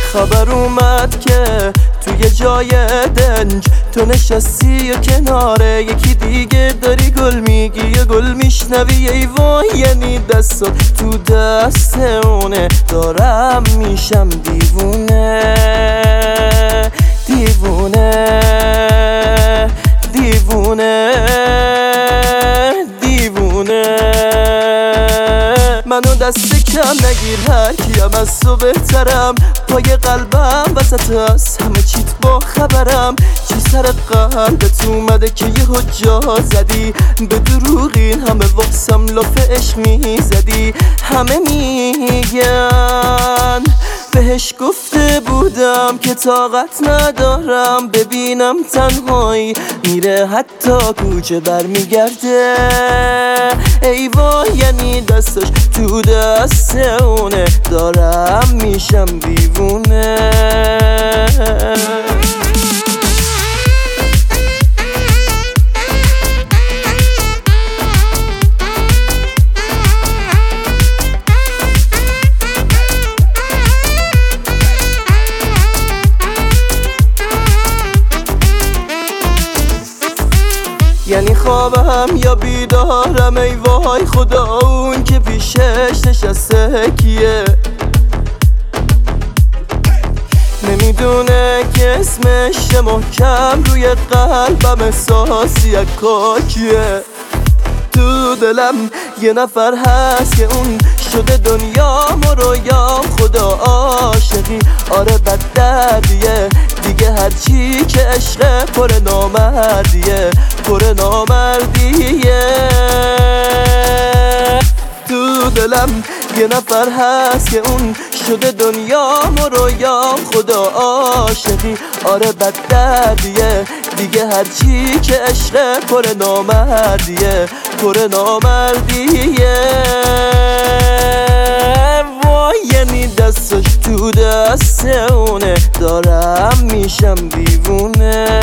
خبر اومد که توی جای دنج تو نشستی و کناره یکی دیگه داری گل میگی یا گل میشنوی. ای وای یعنی دستات تو دست اونه، دارم میشم دیوونه دیوونه دیوونه دیوونه. منو دست کم نگیر، هر کیم از تو بهترم، پای قلبم وسط هست همه چیت با خبرم. چی سر قلبت اومده که یهو جا زدی؟ به دروغین همه واسم لاف عشق میزدی. همه میگن بهش گفته بودم که طاقت ندارم ببینم تنهایی میره حتی کوچه برمیگرده. ای وای یعنی دستش تو دست اونه، دارم میشم دیوونه. یعنی خوابم یا بیدارم؟ ای وای خدا اون که پیشش نشسته کیه؟ نمیدونه که اسمش محکم روی قلبم احساسی کاکیه. تو دلم یه نفر هست که اون شده دنیام و رویام، خدا عاشقی آره بد دردیه دیگه، هرچی که عشق پر نامردیه پر نامردیه. تو دلم یه نفر هست که اون شده دنیام و رویام، خدا عاشقی آره بد دردیه دیگه، هرچی که عشق پر نامردیه پر نامردیه. وای یعنی دستش تو دست اونه، دارم میشم دیوونه.